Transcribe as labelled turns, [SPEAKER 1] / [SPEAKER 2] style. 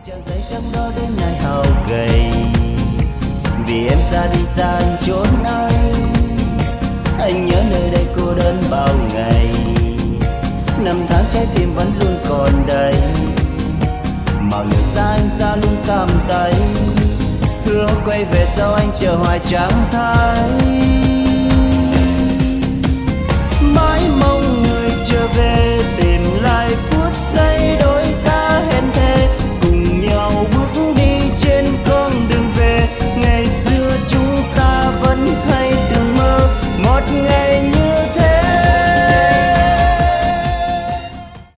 [SPEAKER 1] Trang giấy trắng đó đến nay hao gầy, vì em xa đi xa chốn ấy. Anh nhớ nơi đây cô đơn bao ngày, năm tháng trái tim vẫn luôn còn đây. Màu lửa xa anh luôn cam tay, hứa quay về sau anh chờ hoài chẳng thấy.